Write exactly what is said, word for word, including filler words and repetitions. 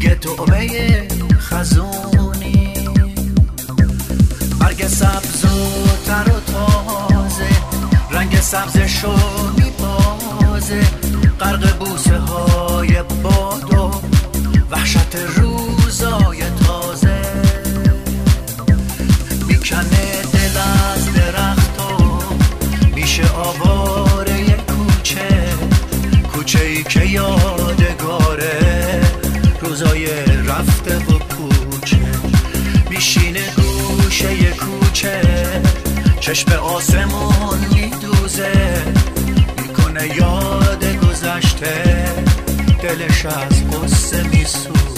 یه طعمه خزونی، برگ سبز و تر و تازه، رنگ سبزشو میبازه، غرق بوسه های باد و وحشت روزای تازه. میکنه دل از درخت و میشه آواره کوچه، کوچه ای که یادگاره روزای رفته و کوچه. میشینه گوشه کوچه، چشم آسمون میدوزه، میکنه یاد گذشته، دلش از قصه میسوزه.